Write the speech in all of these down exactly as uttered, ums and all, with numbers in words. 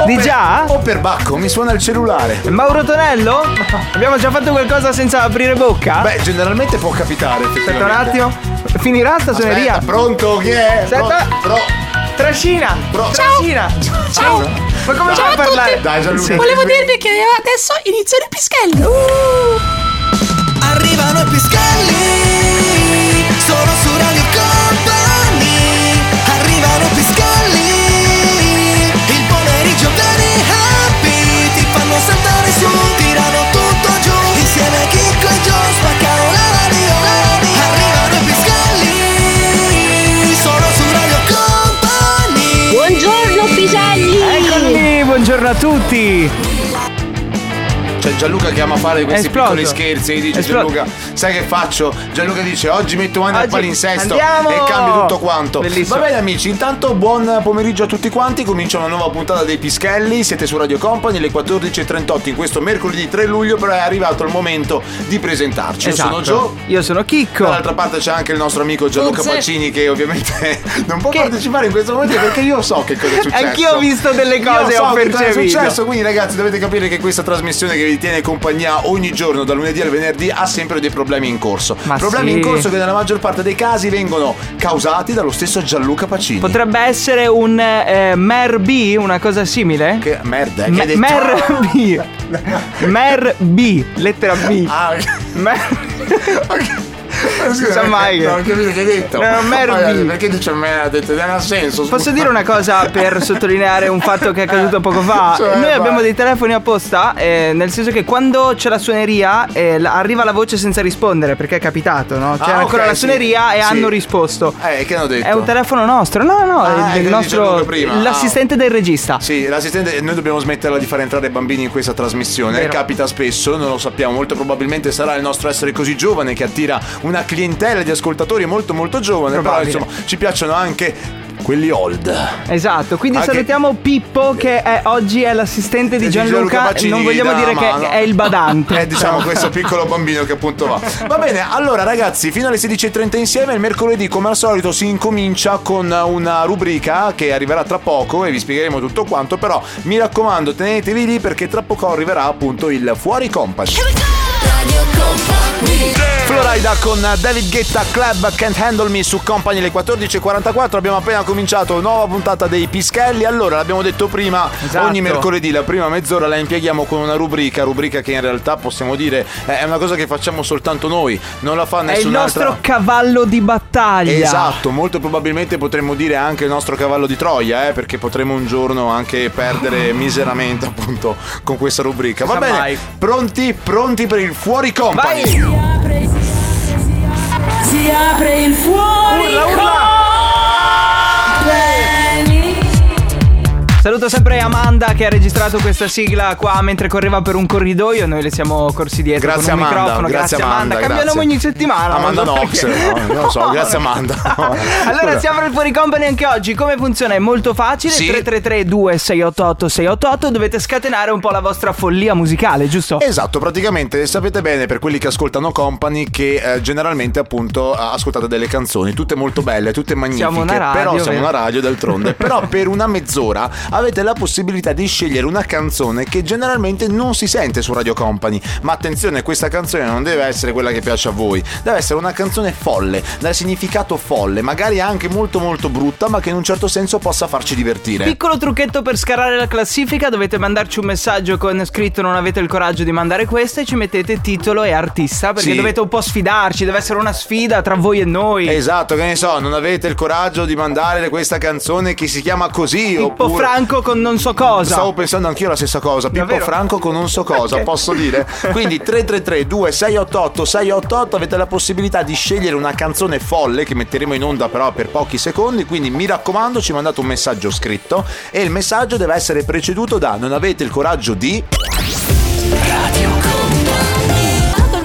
Di per, già? O per Bacco, mi suona il cellulare. Mauro Tonello? Abbiamo già fatto qualcosa senza aprire bocca? Beh, generalmente può capitare. Aspetta un attimo. Finirà sta suoneria? Aspetta, pronto? Chi è? Aspetta. Pro, pro. Trascina. Pro. Trascina. Ciao. Ma come Ciao fai a a parlare? tutti. Dai, Gianluca. Sì. Volevo dirvi che adesso iniziano i pischelli. Uh. Arrivano i pischelli, sono su Radio Company. Arrivano i pischelli, il pomeriggio vieni happy. Ti fanno saltare su, tirano tutto giù. Insieme a Chicco e Joe spaccano la radio. Arrivano i pischelli, sono su Radio Company. Buongiorno piselli. Eccomi, buongiorno a tutti. C'è Gianluca che ama fare questi Esploso. piccoli scherzi e dice: Esploso. Gianluca, sai che faccio? Gianluca dice: oggi metto mani al Oggi palinsesto andiamo! e cambio tutto quanto. Bellissimo. Va bene amici, intanto buon pomeriggio a tutti quanti. Comincia una nuova puntata dei Pischelli. Siete su Radio Company, le quattordici e trentotto in questo mercoledì tre luglio. Però è arrivato il momento di presentarci. Esatto. Io sono Gio. Io sono Chicco. Dall'altra parte c'è anche il nostro amico Gianluca Forse. Pacini, che ovviamente non può Che- partecipare in questo momento perché io so che cosa è successo. Anch'io ho visto delle cose, Io ho so che cosa è percepito. successo, quindi ragazzi dovete capire che questa trasmissione che vi tiene compagnia ogni giorno dal lunedì al venerdì ha sempre dei problemi in corso. Ma problemi sì. in corso che nella maggior parte dei casi vengono causati dallo stesso Gianluca Pacini. Potrebbe essere un eh, Mer B, una cosa simile? Che merda, eh, che Me- hai detto? Mer B. Mer B, lettera B. Ah, Mer- scusa, si sa mai che- non ho capito che hai detto. No, merda. Ragazzi, perché dice me ha detto? Non ha senso. Posso dire una cosa per sottolineare un fatto che è accaduto poco fa? Cioè, Noi vai. abbiamo dei telefoni apposta, eh, nel senso che quando c'è la suoneria eh, la- arriva la voce senza rispondere, perché è capitato, no? C'era Ah, ancora ok, la sì. suoneria e Sì. hanno risposto. Eh, che hanno detto? È un telefono nostro. No, no, Ah, è è il quello di Gianluca nostro prima. l'assistente del regista. Sì, l'assistente, noi dobbiamo smetterla di fare entrare bambini in questa trasmissione. Vero. Capita spesso, non lo sappiamo. Molto probabilmente sarà il nostro essere così giovane che attira una clientela di ascoltatori molto molto giovane. Probabile. Però insomma ci piacciono anche quelli old. Esatto, quindi Anche- salutiamo Pippo che è, oggi è l'assistente di Di Gianluca. Gianluca Pacini, Non vogliamo dà dire la che mano. è il badante. Eh, diciamo questo piccolo bambino che appunto va. Va bene, allora ragazzi, fino alle sedici e trenta insieme. Il mercoledì, come al solito, si incomincia con una rubrica che arriverà tra poco e vi spiegheremo tutto quanto. Però mi raccomando, tenetevi lì perché tra poco arriverà appunto il Fuori Company. Florida con David Guetta, Club Can't Handle Me su Company, le quattordici e quarantaquattro. Abbiamo appena cominciato nuova puntata dei Pischelli. Allora, l'abbiamo detto prima, Esatto. ogni mercoledì la prima mezz'ora la impieghiamo con una rubrica, rubrica che in realtà possiamo dire è una cosa che facciamo soltanto noi, non la fa È il nessun'altra. nostro cavallo di battaglia. Esatto, molto probabilmente potremmo dire anche il nostro cavallo di Troia, eh, perché potremo un giorno anche perdere miseramente appunto con questa rubrica. Va Sa bene, mai. pronti? Pronti per il Fuori Company? Vai! Si apre il fuori. Urla, urla! Saluto sempre Amanda che ha registrato questa sigla qua mentre correva per un corridoio. Noi le siamo corsi dietro Grazie con un Amanda, microfono. grazie Amanda, Cambia grazie. nome ogni settimana. Amanda non so Knox, perché. no, non lo so, grazie Amanda. Allora siamo nel Fuori Company anche oggi. Come funziona? È molto facile. Sì. tre tre tre due sei otto otto sei otto otto. Dovete scatenare un po' la vostra follia musicale, giusto? Esatto, praticamente sapete bene per quelli che ascoltano Company che eh, generalmente appunto eh, ascoltate delle canzoni tutte molto belle, tutte magnifiche. Siamo una radio, però siamo vero? una radio d'altronde. Però per una mezz'ora avete la possibilità di scegliere una canzone che generalmente non si sente su Radio Company. Ma attenzione, questa canzone non deve essere quella che piace a voi, deve essere una canzone folle, dal significato folle, magari anche molto molto brutta, ma che in un certo senso possa farci divertire. Piccolo trucchetto per scalare la classifica: dovete mandarci un messaggio con scritto "non avete il coraggio di mandare questa" e ci mettete titolo e artista, perché Sì. dovete un po' sfidarci, deve essere una sfida tra voi e noi. Esatto, che ne so, non avete il coraggio di mandare questa canzone che si chiama così. Pippo oppure... Franco con non so cosa. Stavo pensando anch'io la stessa cosa. Pippo Davvero? Franco con non so cosa, Ok. posso dire? Quindi tre tre tre due sei otto otto sei otto otto, avete la possibilità di scegliere una canzone folle che metteremo in onda però per pochi secondi. Quindi mi raccomando, ci mandate un messaggio scritto e il messaggio deve essere preceduto da "non avete il coraggio di". Radio Company. Col vento del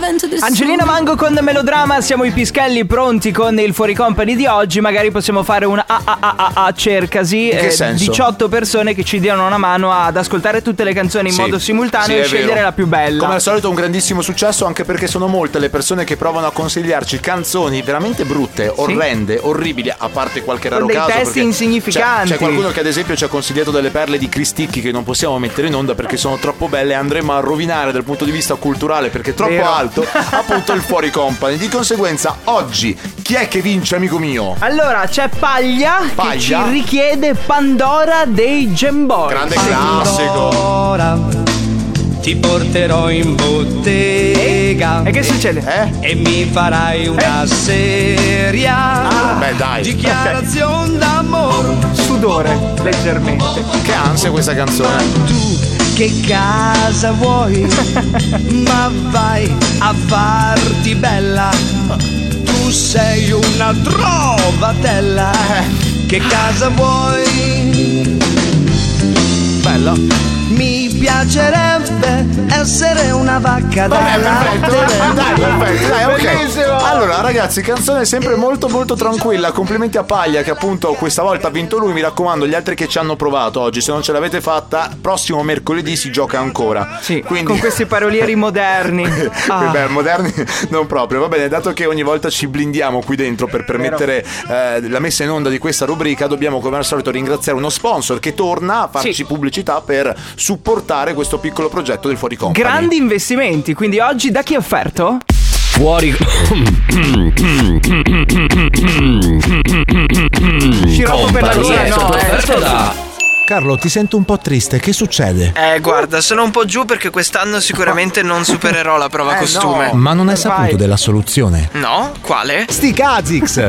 Angelina Mango con Melodrama, siamo i Pischelli pronti con il Fuori Company di oggi. Magari possiamo fare una a a a a a cercasi, In che eh, senso? diciotto persone che ci diano una mano ad ascoltare tutte le canzoni in Sì, modo simultaneo sì, e è scegliere vero. la più bella. Come al solito un grandissimo successo, anche perché sono molte le persone che provano a consigliarci canzoni veramente brutte, orrende, orribili, a parte qualche raro Con dei caso, testi perché insignificanti. C'è, c'è qualcuno che ad esempio ci ha consigliato delle perle di Cristicchi che non possiamo mettere in onda perché sono troppo belle e andremo a rovinare dal punto di vista culturale perché è troppo Vero. alto appunto il Fuori Company. Di conseguenza oggi chi è che vince, amico mio? Allora c'è Paglia, Paglia? che ci richiede Pandora dei Gemboy. Grande classico. Ora ti porterò in bottega E che succede? Eh? e mi farai una seria Ah, beh, dai. dichiarazione d'amore. Sudore, leggermente. Che ansia questa canzone. Tu che casa vuoi? Ma vai a farti bella. Tu sei una trovatella. Che casa vuoi? Bella. Mi piacerebbe essere una vacca da Vabbè, perfetto, latte. vabbè, dai, perfetto, dai, ok. Bellissimo. Allora, ragazzi, canzone sempre molto molto tranquilla. Complimenti a Paglia che appunto questa volta ha vinto lui. Mi raccomando, gli altri che ci hanno provato oggi, se non ce l'avete fatta, prossimo mercoledì si gioca ancora. Sì, Quindi con questi parolieri moderni. Ah. Beh, moderni non proprio. Va bene, dato che ogni volta ci blindiamo qui dentro per permettere eh, la messa in onda di questa rubrica, dobbiamo come al solito ringraziare uno sponsor che torna a farci Sì. pubblicità per supportare questo piccolo progetto del Fuori Company. Grandi investimenti, quindi oggi da chi è offerto? Fuori Sciroppo per la gola, Company è no, stato eh. offerto da Carlo, ti sento un po' triste, che succede? Eh, guarda, sono un po' giù perché quest'anno sicuramente non supererò la prova Eh, costume. no. Ma non hai saputo Vai. della soluzione? No? Quale? Sti Kazix!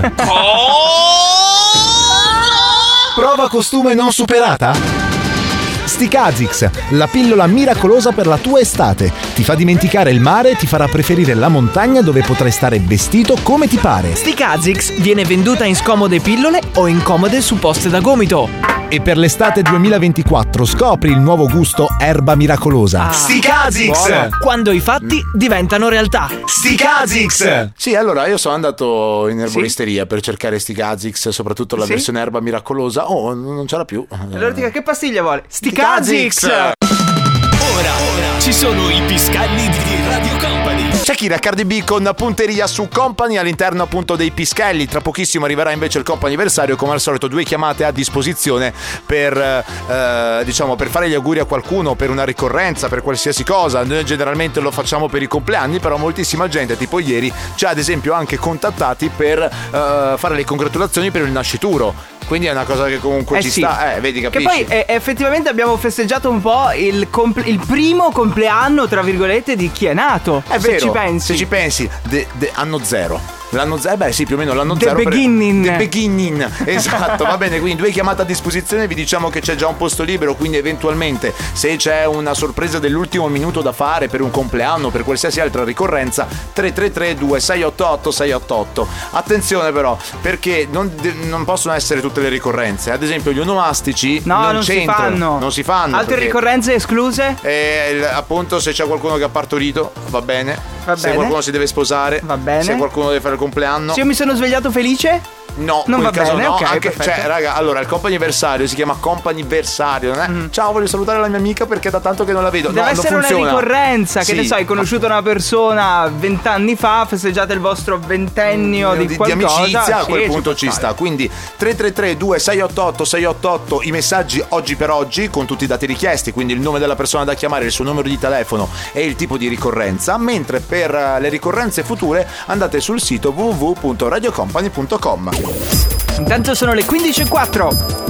Prova costume non superata? Sti Kazix, la pillola miracolosa per la tua estate. Ti fa dimenticare il mare e ti farà preferire la montagna dove potrai stare vestito come ti pare. Sti Kazix viene venduta in scomode pillole o in comode supposte da gomito. E per l'estate duemilaventiquattro scopri il nuovo gusto erba miracolosa. Sti Kazix! Quando i fatti diventano realtà. Sti Kazix! Sì, allora io sono andato in erboristeria per cercare sti Kazix, soprattutto la Sì? versione erba miracolosa. Oh, non c'era più. Allora dica, che pastiglia vuole? Sti Kazix! Kazix! Ora, ora ci sono i Pischelli di Radio Company. Shakira, Cardi B con punteria su Company all'interno appunto dei Pischelli. Tra pochissimo arriverà invece il comp'anniversario. Come al solito due chiamate a disposizione per eh, diciamo per fare gli auguri a qualcuno, per una ricorrenza, per qualsiasi cosa. Noi generalmente lo facciamo per i compleanni, però moltissima gente tipo ieri ci ha ad esempio anche contattati per eh, fare le congratulazioni per il nascituro. Quindi è una cosa che comunque Eh ci sì. sta, eh, vedi, Che capisci? poi eh, effettivamente abbiamo festeggiato un po' il, compl- il primo compleanno, tra virgolette, di chi è nato. È se vero, ci pensi. se ci pensi, de- de- anno zero. L'anno zero, beh sì, più o meno l'anno The zero. per- beginning. The beginning, esatto, va bene, quindi due chiamate a disposizione, vi diciamo che c'è già un posto libero, quindi eventualmente se c'è una sorpresa dell'ultimo minuto da fare per un compleanno, per qualsiasi altra ricorrenza, tre tre tre due sei otto otto sei otto otto. Attenzione però, perché non, de- non possono essere tutte le ricorrenze, ad esempio gli onomastici No, non, non si c'entrano, fanno. non si fanno. Altre perché- ricorrenze escluse? E il- appunto se c'è qualcuno che ha partorito, va bene. Va se bene. qualcuno si deve sposare, Va bene. se qualcuno deve fare il compleanno, Se io mi sono svegliato felice? no, Non in va quel caso bene, no, ok, anche, perfetto. cioè, raga, allora il comp'anniversario si chiama comp'anniversario, non è? Mm. Ciao, voglio salutare la mia amica perché da tanto che non la vedo. Deve no, essere non una funziona. ricorrenza, che Sì. ne so, hai conosciuto una persona vent'anni fa, festeggiate il vostro ventennio di, di, di qualcosa. amicizia, a sì, quel ci punto può ci stare. sta. Quindi tre tre tre due sei otto otto sei otto otto i messaggi oggi per oggi con tutti i dati richiesti, quindi il nome della persona da chiamare, il suo numero di telefono e il tipo di ricorrenza, mentre per eh, le ricorrenze future andate sul sito w w w punto radio company punto com. Intanto sono le quindici e quattro.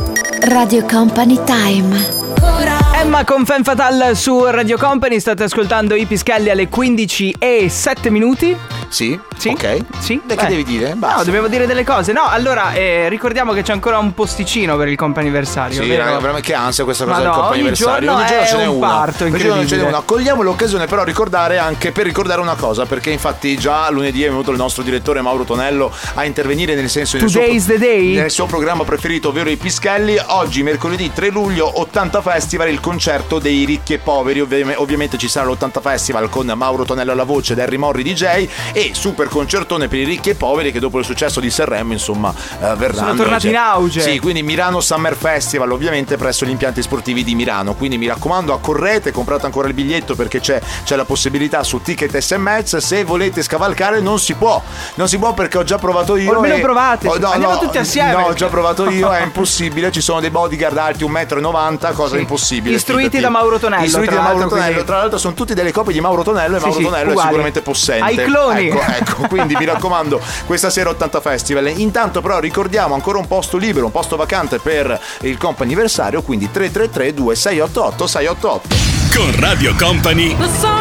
Radio Company Time. Emma con Femme Fatale su Radio Company. State ascoltando i Pischelli alle quindici e sette minuti. Sì? Sì? Ok. Sì? E che Beh. devi dire? Basta. No, dobbiamo dire delle cose. No, allora eh, ricordiamo che c'è ancora un posticino per il comp'anniversario. Sì, vero? raga, veramente che ansia questa cosa Ma del no, comp'anniversario. ogni giorno è ce n'è un una. parto Ogni giorno ce n'è incredibile. una. Cogliamo l'occasione però a ricordare anche per ricordare una cosa, perché infatti già lunedì è venuto il nostro direttore Mauro Tonello a intervenire, nel senso nel suo, Today's the day? nel suo programma preferito, ovvero i Pischelli. Oggi mercoledì tre luglio ottanta Festival, il concerto dei ricchi e poveri. Ovvi- ovviamente ci sarà l'ottanta Festival con Mauro Tonello alla voce ed Harry Morri D J, e super concertone per i ricchi e poveri che dopo il successo di Sanremo insomma eh, verranno. Sono tornati in auge. Sì, quindi Milano Summer Festival ovviamente presso gli impianti sportivi di Milano. Quindi mi raccomando, accorrete, comprate ancora il biglietto perché c'è, c'è la possibilità su Ticket S M S. Se volete scavalcare non si può, non si può perché ho già provato io. O almeno e... provate. Oh, no, Andiamo no, tutti assieme. No, ho già provato io, è impossibile. Ci sono dei bodyguard alti un metro e novanta, cosa Sì. impossibile. Istruiti fidati. da Mauro Tonello, Istruiti tra da Mauro l'altro, Tonello. quindi- Tra l'altro sono tutti delle copie di Mauro Tonello e Sì, Mauro sì, Tonello uguali. è sicuramente possente. Ai cloni. Ecco, ecco, quindi mi raccomando, questa sera ottanta Festival. Intanto però ricordiamo ancora un posto libero, un posto vacante per il comp'anniversario, quindi tre tre tre due sei otto otto sei otto otto. Con Radio Company.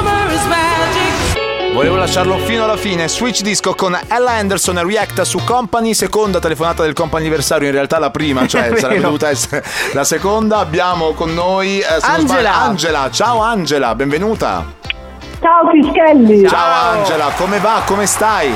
Volevo lasciarlo fino alla fine. Switch Disco con Ella Anderson e React su Company. Seconda telefonata del comp'anniversario, in realtà la prima, cioè È sarebbe vero. dovuta essere la seconda. Abbiamo con noi eh, se non Angela. sbaglio, Angela. Ciao Angela, benvenuta. Ciao Pischelli. Ciao Angela, come va? Come stai?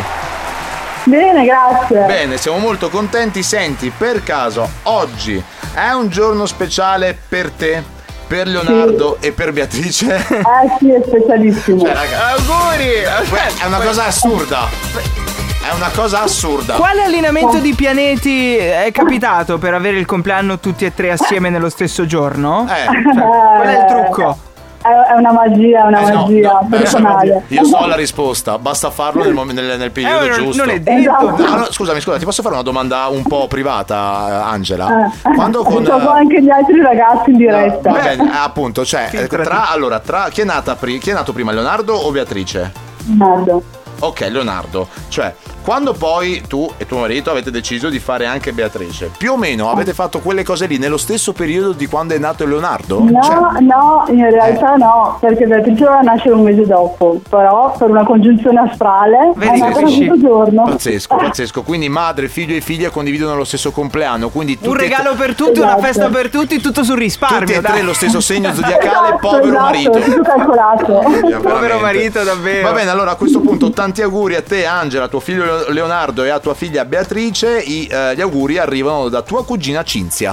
Bene, grazie. Bene, siamo molto contenti. Senti, per caso oggi è un giorno speciale per te, per Leonardo e per Beatrice? Eh sì, è specialissimo. Cioè, raga, Auguri! è una cosa assurda. È una cosa assurda. Quale allineamento di pianeti è capitato per avere il compleanno tutti e tre assieme nello stesso giorno? Eh, Cioè, qual è il trucco? È è una magia, una Eh, no, magia no, personale. io so la risposta, basta farlo nel, mom- nel, nel periodo Eh, non- giusto. non è detto. Esatto. No, no, scusami, scusa, ti posso fare una domanda un po' privata, Angela? Eh. Quando con Dopo anche gli altri ragazzi in diretta. Va bene, eh, appunto, cioè, eh, Filtrati. tra allora, tra chi è nata pri- chi è nato prima, Leonardo o Beatrice? Leonardo. Ok, Leonardo, cioè, quando poi tu e tuo marito avete deciso di fare anche Beatrice, più o meno avete fatto quelle cose lì nello stesso periodo di quando è nato Leonardo? No, Cioè, no, in realtà no, perché Beatrice doveva nascere un mese dopo, però per una congiunzione astrale Vedi è che nata riesci? questo giorno. pazzesco, pazzesco. Quindi madre, figlio e figlia condividono lo stesso compleanno, quindi tutti Un e regalo tre- per tutti, una Esatto. festa per tutti, tutto sul risparmio. tutti e tre dai. lo stesso segno zodiacale, Esatto, povero esatto, marito. tutto calcolato. Povero Povero marito, davvero. Va bene, allora a questo punto tanti auguri a te Angela, a tuo figlio Leonardo e a tua figlia Beatrice. I, eh, gli auguri arrivano da tua cugina Cinzia.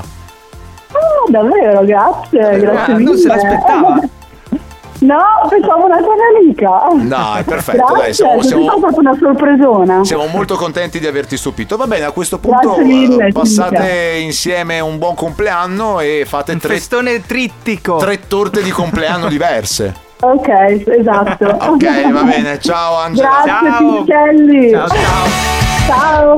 Oh, davvero, grazie, grazie Ah, mille. non se l'aspettava. No, pensavo una tua amica. No, è perfetto, Grazie, dai, siamo- così siamo- è stata una sorpresona. Siamo molto contenti di averti stupito. Va bene, a questo punto Grazie mille, eh, passate Cinzia. insieme un buon compleanno e fate Un tre, festone trittico. tre torte di compleanno diverse. Ok, esatto. Ok, va bene, ciao Angela. Grazie Ciao. Pischelli. Ciao, ciao. Ciao.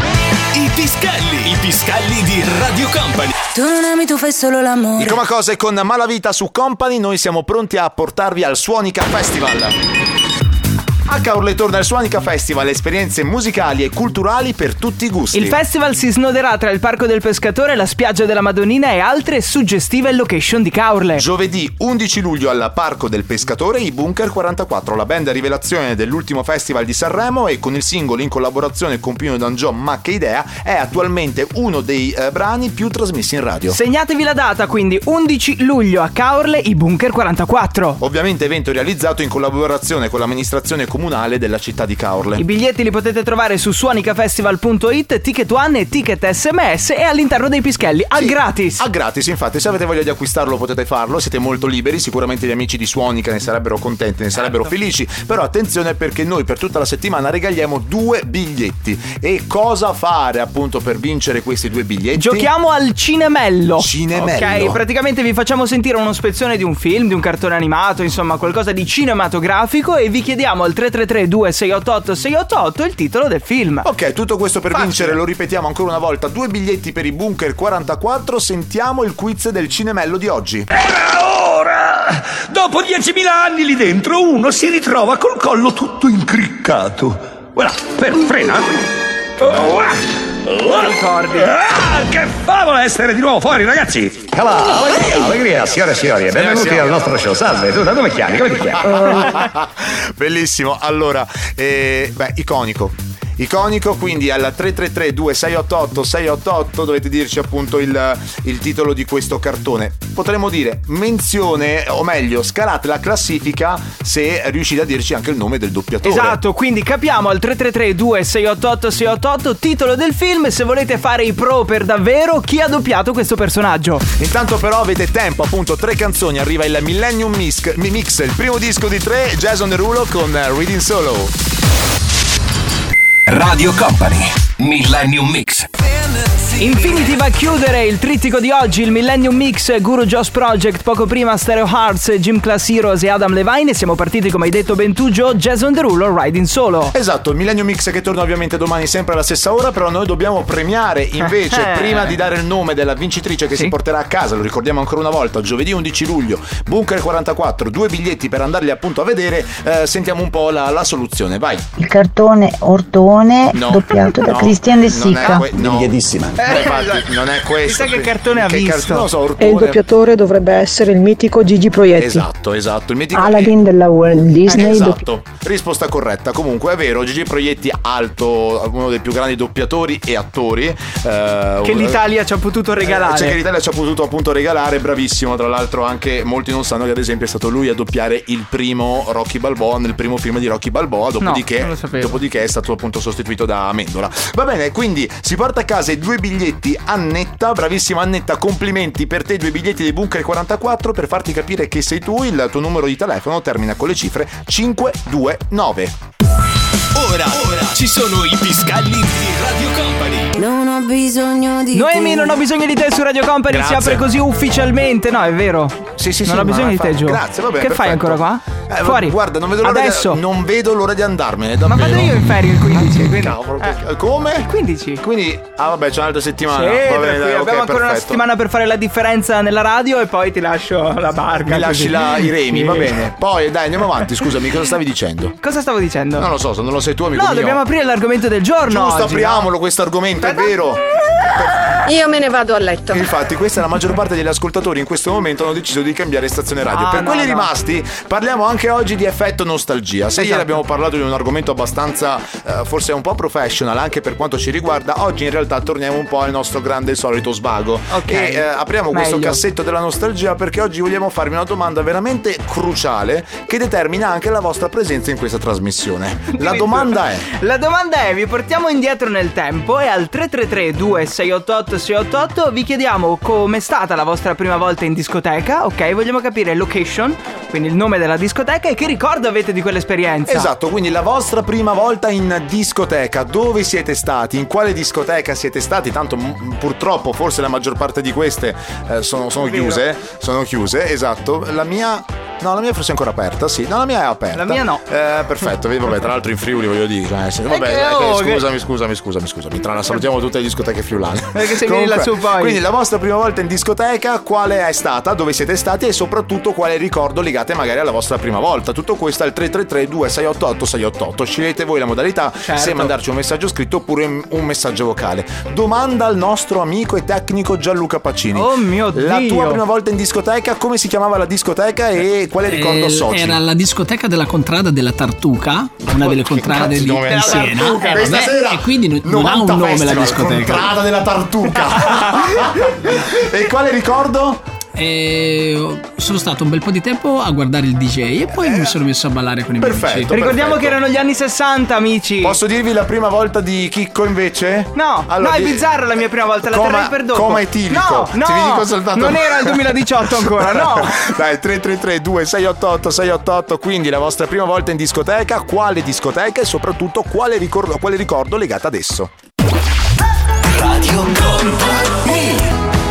I Pischelli. I Pischelli di Radio Company. Tu non ami, tu fai solo l'amore. I Coma Cose con Malavita su Company, noi siamo pronti a portarvi al Suonica Festival. A Caorle torna il Suonica Festival, esperienze musicali e culturali per tutti i gusti. Il festival si snoderà tra il Parco del Pescatore, la spiaggia della Madonnina e altre suggestive location di Caorle. Giovedì undici luglio al Parco del Pescatore i Bunker quarantaquattro, la band a rivelazione dell'ultimo festival di Sanremo e con il singolo in collaborazione con Pino D'Angio, Ma che idea, è attualmente uno dei eh, brani più trasmessi in radio. Segnatevi la data, quindi undici luglio a Caorle, i Bunker quarantaquattro. Ovviamente evento realizzato in collaborazione con l'amministrazione comunale della città di Caorle. I biglietti li potete trovare su suonicafestival punto it, Ticket One e Ticket S M S e all'interno dei Pischelli, al Sì, gratis. A gratis, infatti, se avete voglia di acquistarlo potete farlo, siete molto liberi, sicuramente gli amici di Suonica ne sarebbero contenti, ne sarebbero felici, però attenzione perché noi per tutta la settimana regaliamo due biglietti. E cosa fare appunto per vincere questi due biglietti? Giochiamo al cinemello. Cinemello. Ok, praticamente vi facciamo sentire uno spezzone di un film, di un cartone animato, insomma qualcosa di cinematografico e vi chiediamo al tre tre tre due sei otto otto sei otto otto il titolo del film. Ok, tutto questo per Facile. vincere, lo ripetiamo ancora una volta, due biglietti per i Bunker quarantaquattro, sentiamo il quiz del cinemello di oggi. Era ora! Dopo diecimila anni lì dentro uno si ritrova col collo tutto incriccato. Voilà, per frena. Oh, ah. ricordi. Ah, che favola essere di nuovo fuori, ragazzi! Allora, allegria, allegria, signore e signori, benvenuti signori. al nostro show. Salve, tu da dove chiami? Come ti chiami? Bellissimo. Allora, eh, beh, iconico. Iconico, quindi al tre tre tre due sei otto otto sei otto otto dovete dirci appunto il, il titolo di questo cartone. Potremmo dire menzione, o meglio, scalate la classifica se riuscite a dirci anche il nome del doppiatore. Esatto, quindi capiamo al tre tre tre due sei otto otto sei otto otto titolo del film, se volete fare i pro per davvero, chi ha doppiato questo personaggio. Intanto però avete tempo, appunto, tre canzoni, arriva il Millennium Mix, Mix il primo disco di tre, Jason Derulo con Reading Solo. Radio Company, Millennium Mix. Infinity va a chiudere il trittico di oggi, il Millennium Mix, Guru Josh Project, poco prima Stereo Hearts, Gym Class Heroes e Adam Levine, e siamo partiti, come hai detto ben tu Joe, Jason Derulo, Riding Solo. Esatto, il Millennium Mix che torna ovviamente domani sempre alla stessa ora, però noi dobbiamo premiare invece, prima di dare il nome della vincitrice che Sì. si porterà a casa, lo ricordiamo ancora una volta, giovedì undici luglio, Bunker quarantaquattro, due biglietti per andarli appunto a vedere, eh, sentiamo un po' la, la soluzione, vai. Il cartone Ortone, No, doppiato da no, Christian De non è Sica. que- no. Eh, infatti, non è questo. Chissà che cartone ha Che car- visto. non lo so, E il Ortone. doppiatore dovrebbe essere il mitico Gigi Proietti. Esatto, esatto, il mitico Aladdin della Walt Disney. Esatto, risposta corretta. Comunque è vero, Gigi Proietti alto, uno dei più grandi doppiatori e attori eh, Che l'Italia ci ha potuto regalare. Cioè che l'Italia ci ha potuto appunto regalare, bravissimo. Tra l'altro anche molti non sanno che ad esempio è stato lui a doppiare il primo Rocky Balboa nel primo film di Rocky Balboa, dopodiché, non lo sapevo. dopodiché è stato appunto sostituito da Amendola. Va bene, quindi si porta a casa i due biglietti. Annetta, bravissima Annetta, complimenti per te, due biglietti dei Bunker quarantaquattro, per farti capire che sei tu. Il tuo numero di telefono termina con le cifre cinque due nove. Ora, ora ci sono i Piscalli di Radio Company. Non ho bisogno di Noemi, te. non ho bisogno di te su Radio Company, Grazie. si apre così ufficialmente. No, è vero. Sì, sì, non sì, ho bisogno ma di te, fa- Gio. Grazie, va bene, Che fai perfetto. ancora qua? Eh, Fuori. Guarda, non vedo l'ora Adesso. di non vedo l'ora di andarmene, Ma davvero. vado io in ferie il quindici. Quindi. Cavolo, Eh. che- come? quindici. Quindi, ah vabbè, c'è un'altra settimana. Sì, Va bene, tranquillo, dai, ok, abbiamo ancora una perfetto. settimana per fare la differenza nella radio e poi ti lascio la barca. Mi lasci così. la- i remi, Sì. va bene. Poi dai, andiamo avanti, scusami, cosa stavi dicendo? Cosa stavo dicendo? Non lo so, se non lo sei tu, amico No, mio. dobbiamo aprire l'argomento del giorno. Giusto, oggi, apriamolo questo argomento, è vero. Io me ne vado a letto. Infatti, questa è la maggior parte degli ascoltatori in questo momento hanno deciso di cambiare stazione radio. Ah, per no, quelli no. rimasti, parliamo anche oggi di effetto nostalgia. Se ieri Esatto. abbiamo parlato di un argomento abbastanza, eh, forse un po' professional anche per quanto ci riguarda, oggi in realtà torniamo un po' al nostro grande e solito svago. Ok. E eh, apriamo questo Meglio. cassetto della nostalgia perché oggi vogliamo farvi una domanda veramente cruciale che determina anche la vostra presenza in questa trasmissione. La domanda è: La domanda è, vi portiamo indietro nel tempo e al tre tre tre due sei otto otto sei otto otto vi chiediamo com'è stata la vostra prima volta in discoteca, ok? Vogliamo capire location, quindi il nome della discoteca e che ricordo avete di quell'esperienza. Esatto, quindi la vostra prima volta in discoteca, dove siete stati, in quale discoteca siete stati, tanto m- purtroppo forse la maggior parte di queste eh, sono, sono Vero. chiuse, sono chiuse, esatto, la mia... No, la mia forse è ancora aperta, sì. No, la mia è aperta. La mia no. Eh, perfetto, vedi, vabbè, tra l'altro in Friuli voglio dire. Cioè, se- vabbè, che- eh, oh, che- scusami, scusami, scusami, scusami. Tra l'altro salutiamo tutte le discoteche friulane. Perché se vieni lassù poi. Quindi la vostra prima volta in discoteca, quale è stata, dove siete stati e soprattutto quale ricordo legate magari alla vostra prima volta. Tutto questo al tre tre tre due sei otto otto sei otto otto. Scegliete voi la modalità, Certo. se mandarci un messaggio scritto oppure un messaggio vocale. Domanda al nostro amico e tecnico Gianluca Pacini. Oh mio La Dio. tua prima volta in discoteca, come si chiamava la discoteca e quale ricordo Eh, associ? Era la discoteca della contrada della Tartuca, una delle contrade cazzo di, di nome è? di Siena. Tartuca, Eh, questa vabbè, sera e quindi non, non ha un novanta nome la Festival, discoteca. Contrada della Tartuca. E quale ricordo? E sono stato un bel po' di tempo a guardare il D J e poi mi sono messo a ballare con i miei Perfetto. amici. Ricordiamo perfetto. che erano gli anni sessanta, amici. Posso dirvi la prima volta di Chicco invece? No, Allora, no, è di- bizzarra la mia prima volta, la Coma- terrei per dopo. coma etilico. No, no, Ti dico soltanto- non era il duemiladiciotto ancora, no. Dai, tre tre tre due sei otto otto sei otto otto, quindi la vostra prima volta in discoteca, quale discoteca e soprattutto quale ricordo, quale ricordo legato ad esso? Radio Company. Dotando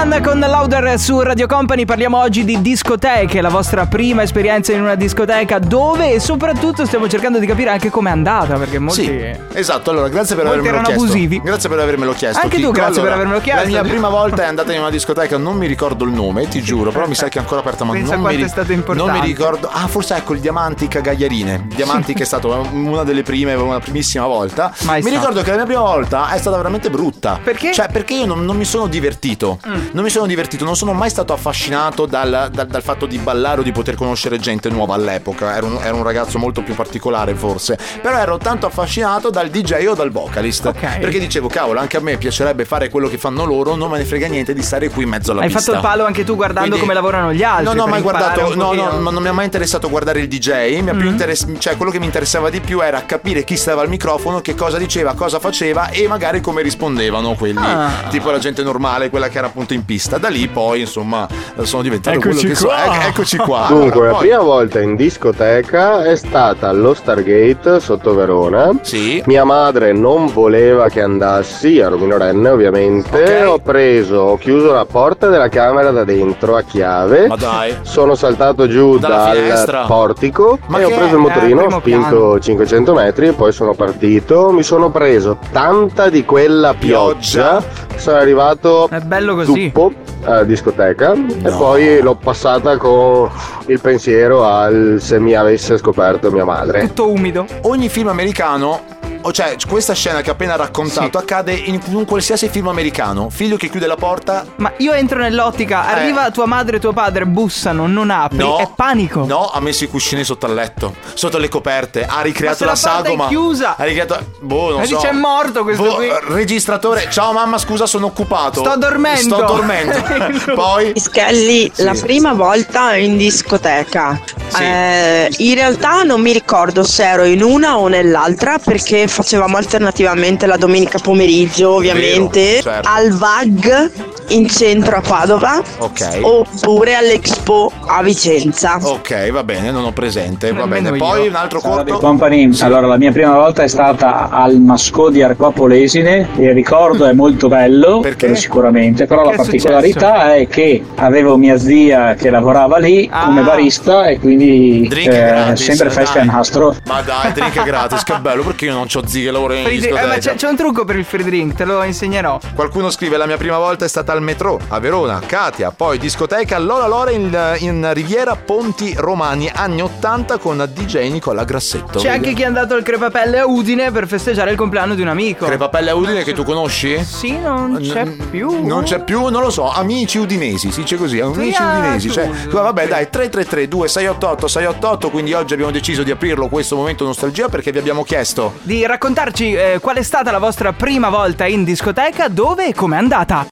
One con Louder su Radio Company. Parliamo oggi di discoteche, la vostra prima esperienza in una discoteca, dove e soprattutto stiamo cercando di capire anche com'è andata, perché molti Sì, esatto, allora grazie per molti avermelo erano chiesto. abusivi. Grazie per avermelo chiesto. Anche Chicco. tu grazie Allora, per avermelo chiesto. La mia prima volta è andata in una discoteca, non mi ricordo il nome, ti giuro, però mi sa che è ancora aperta, ma Pensa non quanto mi, è stato importante. non mi ricordo. Ah, forse ecco il Diamantic a Gagliarine. Diamantic è stato una delle prime, una primissima volta. Mai mi stato. ricordo che la mia prima volta è stata veramente brutta. Perché? Cioè, perché io non, non mi sono divertito. Mm. Non mi sono divertito, non sono mai stato affascinato dal, dal, dal fatto di ballare o di poter conoscere gente nuova all'epoca. Ero un, ero un ragazzo molto più particolare, forse. Però ero tanto affascinato dal D J o dal vocalist. Ok. Perché dicevo, cavolo, anche a me piacerebbe fare quello che fanno loro, non me ne frega niente di stare qui in mezzo alla Hai pista. fatto il palo anche tu guardando Quindi- come lavorano gli altri. No, no, per mai imparare guardato. un No, pochino. no, ma non mi ha mai interessato guardare il D J. Mi ha più Mm. interess- cioè, quello che mi interessava di più era capire chi stava al microfono, che cosa diceva, cosa faceva e magari come rispondevano quelli. Ah. Tipo la gente normale, quella che era appunto in pista. Da lì poi, insomma, sono diventato Eccoci quello che qua. so. Ec- eccoci qua. Dunque, Allora, la poi- prima volta in discoteca è stata allo Stargate sotto Verona. Sì. Mia madre non voleva che andassi, ero minorenne ovviamente. Ok. Ho preso, ho chiuso la porta della camera da dentro a chiave. Ma dai. Sono saltato giù Dalla dal finestra? portico Ma e ho che preso è? il motorino, Eh, ho primo spinto piano. cinquecento metri e poi sono partito. Mi sono preso tanta di quella pioggia. Pioggia. Sono arrivato È bello così. zuppo alla discoteca e No. poi l'ho passata con il pensiero al se mi avesse scoperto mia madre. Tutto umido. Ogni film americano, o cioè questa scena che ho appena raccontato, accade in un qualsiasi film americano. Figlio che chiude la porta. Ma io entro nell'ottica, Eh. arriva tua madre e tuo padre, bussano, non apri, No, è panico. No, ha messo i cuscini sotto al letto, sotto le coperte, ha ricreato Ma se la la porta è sagoma. chiusa. Ha ricreato. Boh, non Ma so. dice è morto questo Boh, qui. registratore. Ciao mamma, scusa, sono occupato. Sto dormendo. Sto dormendo. Poi. Skelly, Sì. la prima volta in discoteca. Sì. Eh, in realtà non mi ricordo se ero in una o nell'altra perché facevamo alternativamente la domenica pomeriggio, ovviamente, Vero, certo. al V A G in centro a Padova Ok. oppure all'Expo a Vicenza. Ok, va bene, non ho presente. Va Nemmeno bene. io. Poi un altro Radio corto. Company. Allora, la mia prima volta è stata al Mascò di Arquapolesine. Il ricordo è molto bello, Perché? quello sicuramente, però Che la è particolarità è che avevo mia zia che lavorava lì Ah. come barista e quindi Drink eh, gratis, sempre festa dai. a nastro. Ma dai, drink gratis, che bello, perché io non c'ho zii che lavorano in Free drink- eh, ma discoteca. c'è, c'è un trucco per il free drink, te lo insegnerò. Qualcuno scrive: la mia prima volta è stata al metro a Verona, Katia. Poi discoteca Lola Lora in, in Riviera Ponti Romani, anni ottanta, con D J Nicola Grassetto. C'è anche chi è andato al crepapelle a Udine per festeggiare il compleanno di un amico. Crepapelle a Udine che tu conosci? Sì, non c'è N- più. Non c'è più, non lo so. Amici udinesi, si dice così. Amici Triato. udinesi. Cioè, vabbè, dai, tre tre tre due sei otto otto sei otto otto. Quindi oggi abbiamo deciso di aprirlo questo momento nostalgia perché vi abbiamo chiesto. Di raccontarci eh, qual è stata la vostra prima volta in discoteca, dove e com'è andata.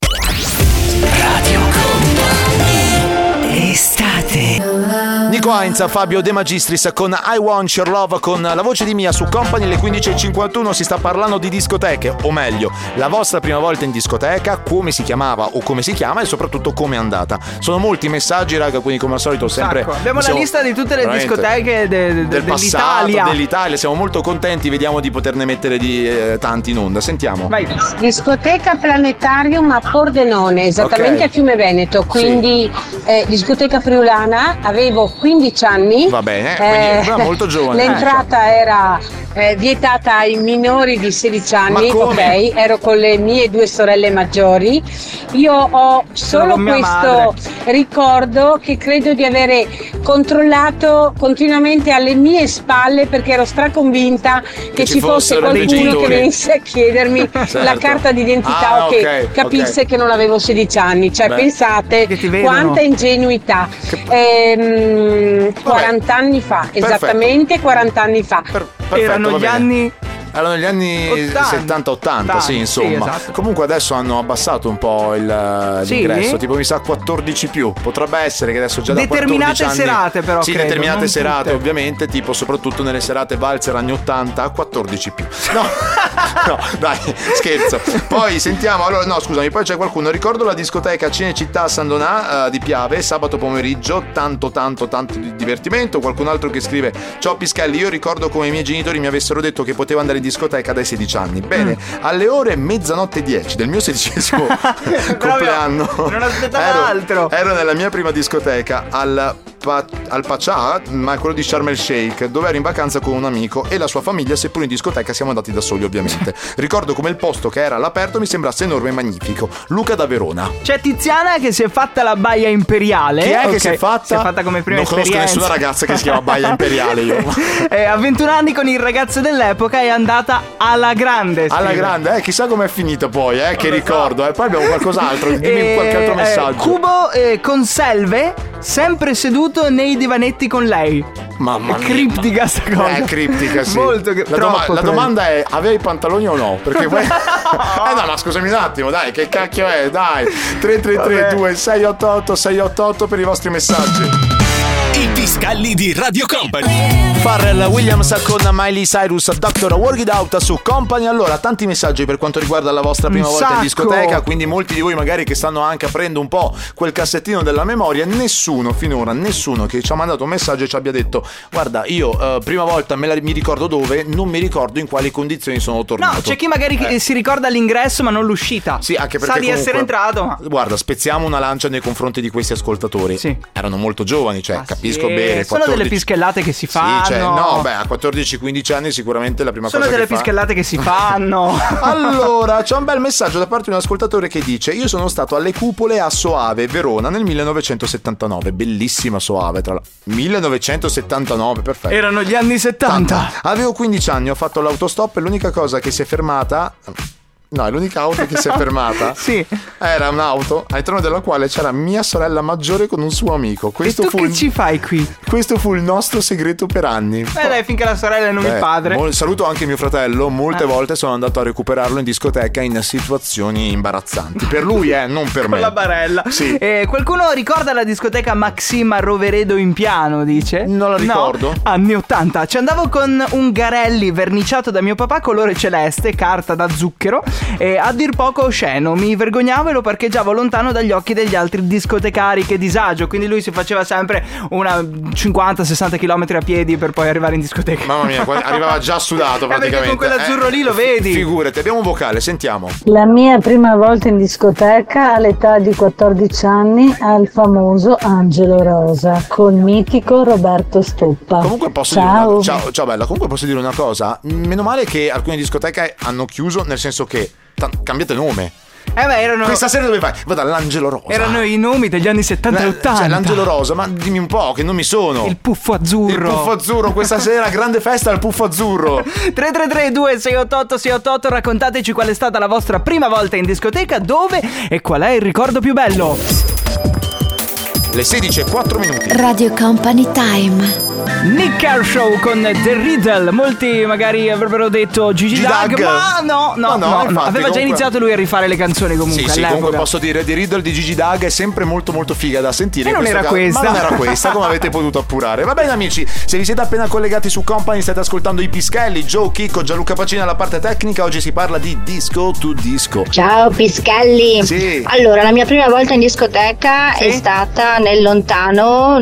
Radio Company. Estate. Nico Heinz, Fabio De Magistris con I Want Your Love, con la voce di Mia su Company. Alle quindici e cinquantuno si sta parlando di discoteche, o meglio, la vostra prima volta in discoteca, come si chiamava o come si chiama e soprattutto come è andata. Sono molti messaggi, raga, quindi come al solito sempre Sacco. Abbiamo la siamo- lista di tutte le veramente discoteche de- de- del passato, dell'Italia. dell'Italia. Siamo molto contenti, vediamo di poterne mettere di eh, tanti in onda. Sentiamo. Vai. Discoteca Planetarium a Pordenone, esattamente Ok. a Fiume Veneto, quindi eh, discoteca friulana, avevo quindici anni. Va bene, quindi era molto giovane. L'entrata era eh, vietata ai minori di sedici anni, Ma come? ok, ero con le mie due sorelle maggiori. Io ho solo con mia questo ricordo che credo di avere controllato continuamente alle mie spalle perché ero straconvinta che, ci ci fosse fossero dei qualcuno che genitori. venisse a chiedermi Certo. la carta d'identità Ah, o che ok, capisse ok. che non avevo sedici anni. Cioè, Beh, pensate che ti vedono. quanta ingenuità. Ehm, quaranta anni fa, esattamente quaranta anni fa. Perfetto, Erano va gli bene. anni Erano negli anni ottanta. settanta ottanta, sì, Sì, insomma. esatto. Comunque adesso hanno abbassato un po' il, Sì? l'ingresso, tipo mi sa quattordici più. Potrebbe essere che adesso già da Determinate quattordici anni. serate, però, Sì, credo, determinate non serate, tutte. ovviamente, tipo soprattutto nelle serate valzer anni ottanta, quattordici più. No. No, dai, scherzo. Poi sentiamo, allora no, scusami, poi c'è qualcuno. Ricordo la discoteca Cinecittà a San Donà eh, di Piave, sabato pomeriggio, tanto tanto tanto di divertimento. Qualcun altro che scrive: ciao Piscalli, io ricordo come i miei genitori mi avessero detto che potevo andare in discoteca dai sedici anni. Bene, mm. alle ore mezzanotte dieci del mio sedicesimo compleanno non aspettavo ero, altro. Ero nella mia prima discoteca al Pa- al Pachá, ma quello di Sharm el Sheikh, dove ero in vacanza con un amico e la sua famiglia, seppur in discoteca siamo andati da soli ovviamente. Ricordo come il posto che era all'aperto mi sembrasse enorme e magnifico. Luca da Verona. C'è Tiziana che si è fatta la baia imperiale. Chi è okay. che si è fatta? Si è fatta come prima non esperienza. Non conosco nessuna ragazza che si chiama baia imperiale io. eh, a ventuno anni con il ragazzo dell'epoca è andata alla grande. Alla scrive. grande, eh, chissà com'è finita poi, eh, che ricordo. Eh. Poi abbiamo qualcos'altro, dimmi eh, qualche altro messaggio. Eh, Cubo eh, conselve, sempre seduto nei divanetti con lei. Mamma mia. Criptica sta cosa. È criptica, sì. Molto che... La, troppo, doma- la domanda è: avevi i pantaloni o no? Perché poi. eh no, ma scusami un attimo, dai, che cacchio è? Dai. tre tre tre due sei otto otto sei otto otto per i vostri messaggi. I Piscalli di Radio Company. Pharrell Williams con Miley Cyrus, doctor Work It Out su Company. Allora, tanti messaggi per quanto riguarda la vostra prima un volta sacco. in discoteca. Quindi molti di voi magari che stanno anche aprendo un po' quel cassettino della memoria. Nessuno finora, nessuno che ci ha mandato un messaggio e ci abbia detto: guarda, io eh, prima volta me la, mi ricordo dove, non mi ricordo in quali condizioni sono tornato. No, c'è chi magari eh. si ricorda l'ingresso ma non l'uscita. Sì, anche perché sa di comunque, essere entrato ma... Guarda, spezziamo una lancia nei confronti di questi ascoltatori. Sì. Erano molto giovani, cioè ah, capisco sì. bene. Sono quattordici... delle pischellate che si fanno. Sì, cioè, no, beh, a quattordici quindici anni sicuramente la prima Sono cosa che delle fa... pischellate che si fanno. Allora, c'è un bel messaggio da parte di un ascoltatore che dice: io sono stato alle Cupole a Soave, Verona nel millenovecentosettantanove. Bellissima Soave, tra l'altro. millenovecentosettantanove, perfetto. Erano gli anni settanta. Avevo quindici anni, ho fatto l'autostop e l'unica cosa che si è fermata... No, è l'unica auto che si è fermata. Sì. Era un'auto all'interno della quale c'era mia sorella maggiore con un suo amico. Questo e tu fu che il... ci fai qui? Questo fu il nostro segreto per anni. Beh dai, finché la sorella è non il padre. Mol... Saluto anche mio fratello. Molte eh. volte sono andato a recuperarlo in discoteca in situazioni imbarazzanti. Per lui, eh, non per con me. Con la barella. Sì. Eh, qualcuno ricorda la discoteca Maxim a Roveredo in Piano, dice? Non la ricordo. No? Anni ottanta. Ci andavo con un Garelli verniciato da mio papà, colore celeste, carta da zucchero, e a dir poco osceno. Mi vergognavo e lo parcheggiavo lontano dagli occhi degli altri discotecari. Che disagio. Quindi lui si faceva sempre una cinquanta sessanta chilometri a piedi per poi arrivare in discoteca. Mamma mia, arrivava già sudato praticamente. Eh, perché con quell'azzurro eh, lì lo vedi. Figurati, abbiamo un vocale, sentiamo. La mia prima volta in discoteca all'età di quattordici anni al famoso Angelo Rosa col mitico Roberto Stoppa. Comunque posso ciao. dire una, ciao, ciao bella, comunque posso dire una cosa. Meno male che alcune discoteche hanno chiuso, nel senso che t- cambiate nome. Eh beh, erano... Questa sera dove vai? Vado all'Angelo Rosa. Erano i nomi degli anni settanta e ottanta. Cioè, l'Angelo Rosa, ma dimmi un po' che nomi sono. Il Puffo Azzurro. Il Puffo Azzurro, questa sera grande festa al Puffo Azzurro. tre tre tre due sei otto otto sei otto otto, raccontateci qual è stata la vostra prima volta in discoteca, dove e qual è il ricordo più bello. Le sedici e quattro minuti. Radio Company Time. Nick Kershaw con The Riddle. Molti magari avrebbero detto Gigi Dag, ma no, no, ma no, no, infatti, no. Aveva già comunque... iniziato lui a rifare le canzoni comunque. Sì, sì, all'epoca. comunque posso dire The Riddle di Gigi Dag è sempre molto molto figa da sentire. E non era ca- questa. Ma non era questa, come avete potuto appurare. Va bene amici, se vi siete appena collegati su Company state ascoltando i Piscalli, Joe, Chicco, Gianluca Pacini alla parte tecnica. Oggi si parla di disco to disco. Ciao Piscalli. Sì. Allora, la mia prima volta in discoteca sì? è stata nel lontano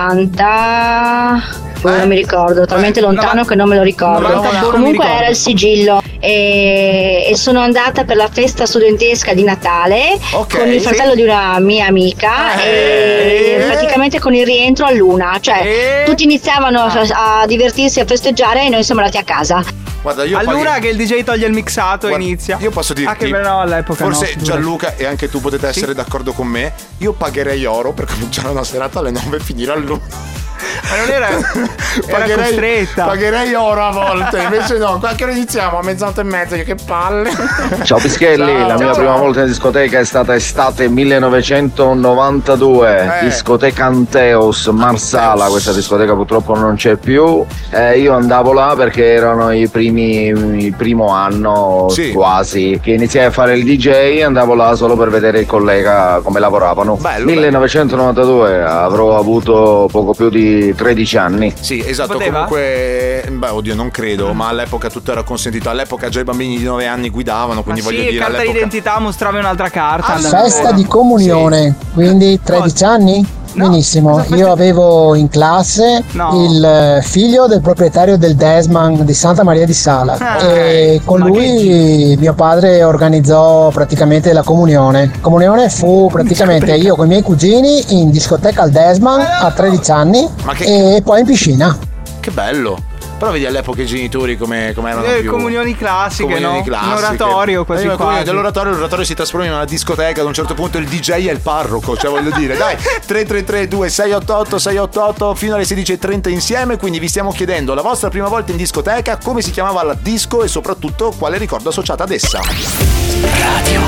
novanta... Poi eh? non mi ricordo, talmente eh, lontano novanta, che non me lo ricordo. Comunque era il Sigillo e, e sono andata per la festa studentesca di Natale okay, con il fratello sì. di una mia amica eh, e praticamente con il rientro a luna, cioè eh, tutti iniziavano a, a divertirsi, a festeggiare e noi siamo andati a casa. Guarda, io allora paghi... che il D J toglie il mixato e inizia. Io posso dirti, ah, che no, all'epoca forse no, Gianluca e anche tu potete essere sì? d'accordo con me. Io pagherei oro per cominciare una serata alle nove e finire a luna. Ma non era, era pagherei, costretta. Pagherei oro a volte. Invece no, qua che iniziamo a mezzanotte e mezza. Che palle. Ciao Pischelli, ciao, la ciao. mia prima volta in discoteca è stata estate millenovecentonovantadue, eh. discoteca Anteos, Marsala. Questa discoteca purtroppo non c'è più. eh, Io andavo là perché erano i primi il primo anno sì. quasi che iniziai a fare il D J. Andavo là solo per vedere il collega come lavoravano. Bello, millenovecentonovantadue bello. Avrò avuto poco più di tredici anni. Sì, esatto. Poteva? Comunque, beh, oddio, non credo, ma all'epoca tutto era consentito. All'epoca già i bambini di nove anni guidavano, quindi ma voglio sì, dire carta all'epoca... d'identità mostrava un'altra carta. Ah, festa di comunione, sì. Quindi tredici anni? No, benissimo. Io avevo in classe No. il figlio del proprietario del Desman di Santa Maria di Sala Ah, e con lui mio padre organizzò praticamente la comunione. Comunione fu praticamente io con i miei cugini in discoteca al Desman a tredici anni Ma che- e poi in piscina. Che bello. Però vedi all'epoca i genitori come, come erano Eh, più comunioni classiche, comunioni no? classiche. Un oratorio quasi Eh, ma comunione quasi. dell'oratorio, l'oratorio si trasforma in una discoteca, ad un certo punto il D J è il parroco, cioè voglio dire, dai, tre tre tre due sei otto otto sei otto otto fino alle sedici e trenta insieme, quindi vi stiamo chiedendo la vostra prima volta in discoteca, come si chiamava la disco e soprattutto quale ricordo associato ad essa. Radio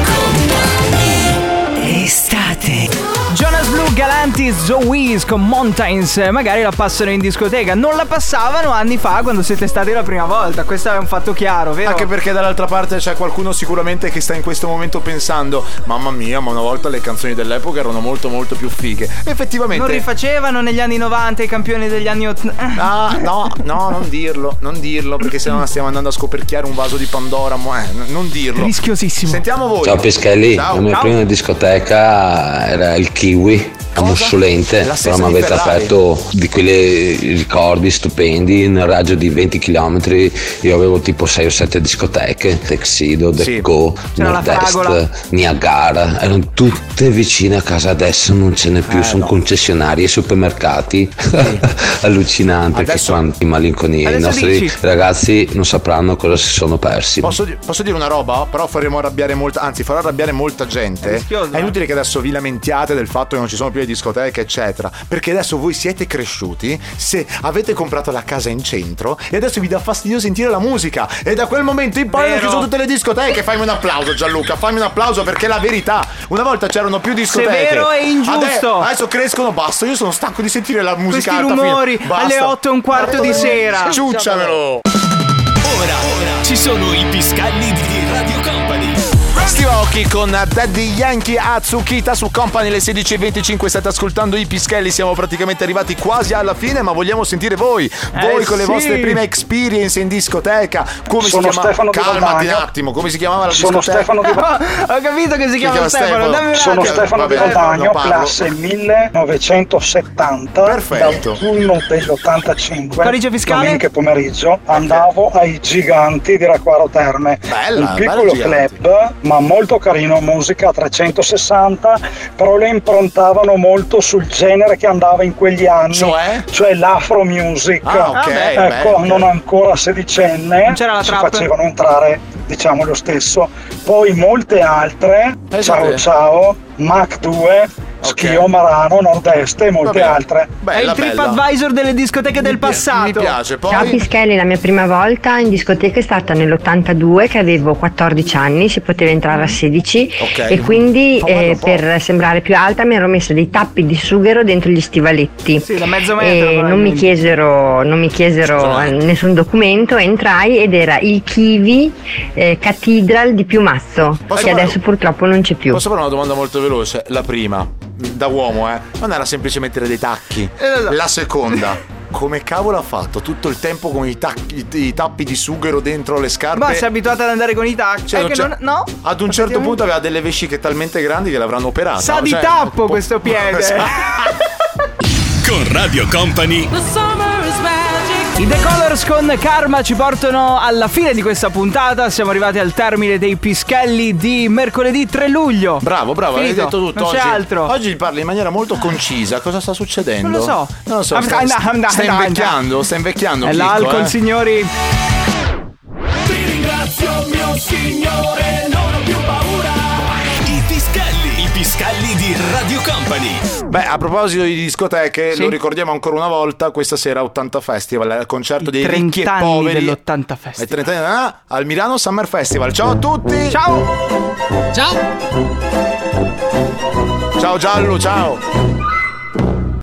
Company. Estate. Jonas Blue, Galantis, Zoe's con Mountains. Magari la passano in discoteca. Non la passavano anni fa quando siete stati la prima volta. Questo è un fatto chiaro, vero? Anche perché dall'altra parte c'è qualcuno sicuramente che sta in questo momento pensando: mamma mia, ma una volta le canzoni dell'epoca erano molto molto più fighe. Effettivamente Non rifacevano negli anni novanta i campioni degli anni ottanta. Ah, no, no, non dirlo, non dirlo, perché sennò stiamo andando a scoperchiare un vaso di Pandora. Eh, non dirlo. Rischiosissimo. Sentiamo voi. Ciao Pischelli, Ciao. la mia Ciao. prima discoteca era il Kiwi a Mussolente, La stessa però mi di avete Ferrari. aperto di quei ricordi stupendi nel raggio di venti chilometri. Io avevo tipo sei o sette discoteche, Texido, Deco, C'era la Fragola. Nord-Est, Niagara, erano tutte vicine a casa. Adesso non ce n'è più, Eh, sono no. concessionari e supermercati. Allucinante. Adesso- che quanti malinconia. I adesso nostri dici- ragazzi non sapranno cosa si sono persi. Posso, di- posso dire una roba? Però faremo arrabbiare molta, anzi farò arrabbiare molta gente. È rischioso, È eh. inutile che adesso vi lamentiate del fatto che non ci sono più le discoteche, eccetera. Perché adesso voi siete cresciuti, se avete comprato la casa in centro e adesso vi dà fastidio sentire la musica. E da quel momento in poi hanno Vero. chiuso tutte le discoteche. Fammi un applauso, Gianluca, fammi un applauso perché è la verità. Una volta c'erano più discoteche. Severo e ingiusto. Ade- adesso crescono, basta. Io sono stanco di sentire la musica Questi alta rumori fine. Basta. alle otto e un quarto di sera. Ciucciamelo. Ora, ora ci sono i Piscalli di Radio Company. Steve Aoki con Daddy Yankee Atsukita su Company, le sedici e venticinque. State ascoltando i Pischelli, siamo praticamente arrivati quasi alla fine, ma vogliamo sentire voi. Voi Eh, con le sì. vostre prime experience in discoteca. Come Sono si chiama? Stefano Di Calmati un Valdagno. attimo, come si chiamava la Sono discoteca? Stefano Di Ho capito che si chiama chiama Stefano. Stefano? Dammi un Sono attimo. Stefano Di Vabbè, Valdagno, non parlo. classe millenovecentosettanta. Perfetto. Dall'autunno dell'ottantacinque. Codice fiscale? Domenica pomeriggio andavo ai Giganti di Racquaro Terme. Bella, un piccolo bella Giganti. club, ma molto carino, musica a trecentosessanta, però le improntavano molto sul genere che andava in quegli anni, Cioè? cioè l'afro music. Ah, ok, Ecco, beh, non ancora sedicenne, Non c'era la ci trap? facevano entrare, diciamo, lo stesso. Poi molte altre, Eh, ciao vabbè. ciao, Mac due, Schio Marano, Nord-Est e molte Vabbè. altre. È il Bella, bella. TripAdvisor delle discoteche del Mi pi- passato. Mi piace. Poi Ciao Pischelli, la mia prima volta in discoteca è stata nell'ottantadue, che avevo quattordici anni, si poteva entrare a sedici Ok. e quindi Oh, guarda eh, un po'. per sembrare più alta mi ero messa dei tappi di sughero dentro gli stivaletti. Sì, da mezzo metro, E non mi probabilmente. chiesero, non mi chiesero eh, nessun documento, entrai ed era il Kiwi eh, Cathedral di Piumazzo, Posso che fare- adesso purtroppo non c'è più. posso fare una domanda molto veloce? La prima, da uomo, eh, non era semplicemente dei tacchi. La seconda, come cavolo ha fatto tutto il tempo con i, tacchi, i, i tappi di sughero dentro le scarpe? Ma si è abituato ad andare con i tacchi. Cioè, È non che c'è- non- no. Ad un certo punto aveva delle vesciche talmente grandi che l'avranno operata. Sa di Cioè, tappo po- questo piede. Con Radio Company. I The Colors con Karma ci portano alla fine di questa puntata. Siamo arrivati al termine dei Pischelli di mercoledì tre luglio. Bravo, bravo, hai Finito. detto tutto. Non c'è oggi, altro. Oggi parli in maniera molto concisa. Cosa sta succedendo? Non lo so. Non lo so. Ah, Stai, no, no, no, stai no, no. invecchiando, stai invecchiando. È Chicco, l'alcol, eh. signori. Ti ringrazio, mio signore, non ho più paura. I Piscalli, i Piscalli di Radio Company. Beh, a proposito di discoteche, Sì. lo ricordiamo ancora una volta, questa sera ottanta Festival, è il concerto dei ricchi e trenta anni poveri. dell'ottanta È Festival. trenta anni ah, al Milano Summer Festival. Ciao a tutti! Ciao! Ciao! Ciao Giallo, ciao!